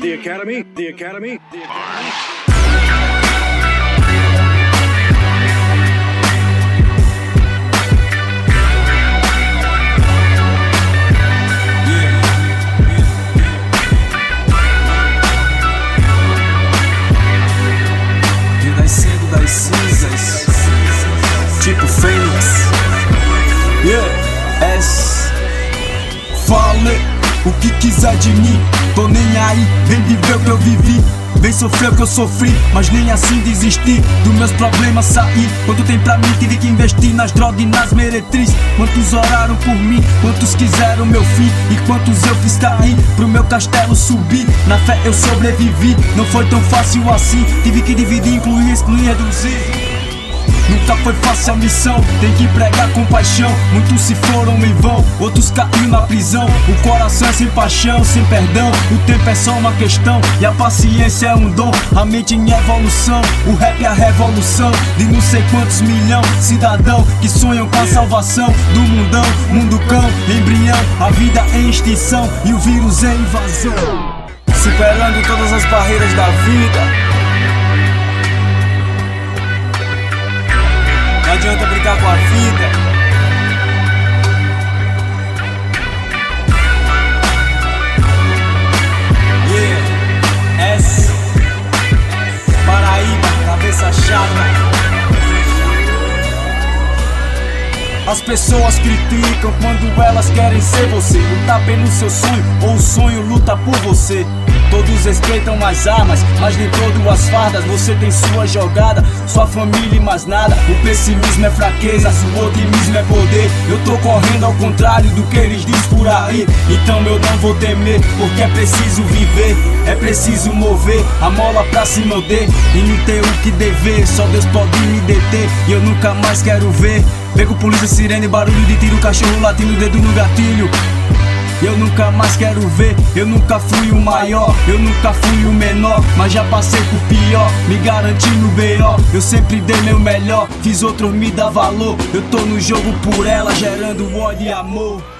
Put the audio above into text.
The Academy. Renascendo das cinzas, tipo Fênix. Fale o que quiser de mim, tô nem aí. Vem viver o que eu vivi, vem sofrer o que eu sofri, mas nem assim desisti dos meus problemas sair. Quanto tem pra mim, tive que investir nas drogas e nas meretrizes. Quantos oraram por mim, quantos quiseram meu fim, e quantos eu fiz cair pro meu castelo subir. Na fé eu sobrevivi, não foi tão fácil assim. Tive que dividir, incluir, excluir, reduzir. Nunca foi fácil a missão, tem que pregar com paixão. Muitos se foram em vão, outros caíram na prisão. O coração é sem paixão, sem perdão. O tempo é só uma questão e a paciência é um dom. A mente em evolução, o rap é a revolução de não sei quantos milhão cidadão que sonham com a salvação do mundão. Mundo cão, embrião, a vida em extinção e o vírus em invasão. Superando todas as barreiras da vida. Não adianta brincar com a vida. S Paraíba, cabeça chata. As pessoas criticam quando elas querem ser você. Lutar pelo seu sonho ou o sonho luta por você. Todos respeitam as armas, mas nem todas as fardas. Você tem sua jogada, sua família e mais nada. O pessimismo é fraqueza, o otimismo é poder. Eu tô correndo ao contrário do que eles diz por aí. Então eu não vou temer, porque é preciso viver. É preciso mover a mola pra cima eu dei. E não ter o que dever, só Deus pode me deter. E eu nunca mais quero ver pego polícia, sirene, barulho de tiro, cachorro latindo, dedo no gatilho. Eu nunca mais quero ver, eu nunca fui o maior, eu nunca fui o menor, mas já passei por pior, me garanti no B.O. Eu sempre dei meu melhor, fiz outros me dar valor. Eu tô no jogo por ela, gerando ódio e amor.